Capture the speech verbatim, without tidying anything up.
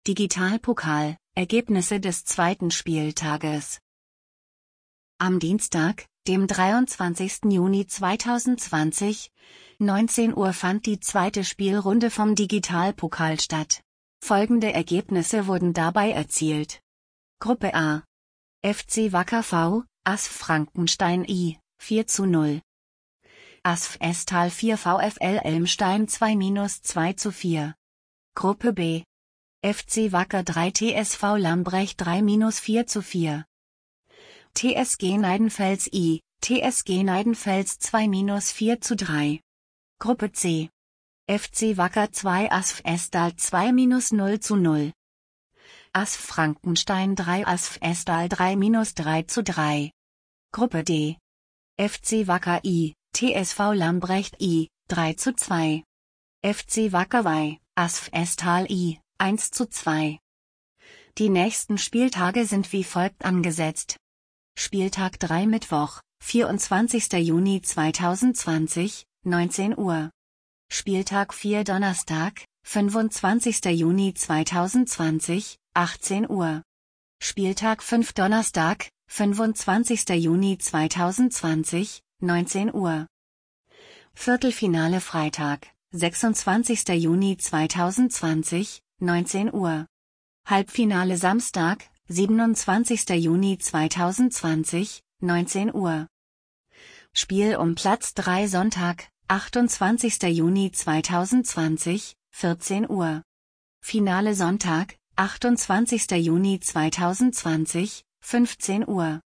Digitalpokal, Ergebnisse des zweiten Spieltages. Am Dienstag, dem dreiundzwanzigsten Juni zweitausendzwanzig, neunzehn Uhr fand die zweite Spielrunde vom Digitalpokal statt. Folgende Ergebnisse wurden dabei erzielt. Gruppe A. F C Wacker V, A S V Frankenstein I, vier zu null. A S V Estal vier VfL Elmstein zwei zwei zu vier. Gruppe B. F C Wacker drei T S V Lambrecht drei vier zu vier. T S G Neidenfels I, T S G Neidenfels zwei vier zu drei. Gruppe C. F C Wacker zwei A S V Estal zwei null zu null. A S V Frankenstein drei A S V Estal drei drei zu drei. Gruppe D. F C Wacker I, T S V Lambrecht I, drei zu zwei. F C Wacker zwei, A S V Estal I, eins zu zwei. Die nächsten Spieltage sind wie folgt angesetzt. Spieltag drei Mittwoch, vierundzwanzigsten Juni zweitausendzwanzig, neunzehn Uhr. Spieltag vier Donnerstag, fünfundzwanzigsten Juni zweitausendzwanzig, achtzehn Uhr. Spieltag fünf Donnerstag, fünfundzwanzigsten Juni zweitausendzwanzig, neunzehn Uhr. Viertelfinale Freitag, sechsundzwanzigsten Juni zweitausendzwanzig, neunzehn Uhr. Halbfinale Samstag, siebenundzwanzigsten Juni zweitausendzwanzig, neunzehn Uhr. Spiel um Platz drei Sonntag, achtundzwanzigsten Juni zweitausendzwanzig, vierzehn Uhr. Finale Sonntag, achtundzwanzigsten Juni zweitausendzwanzig, fünfzehn Uhr.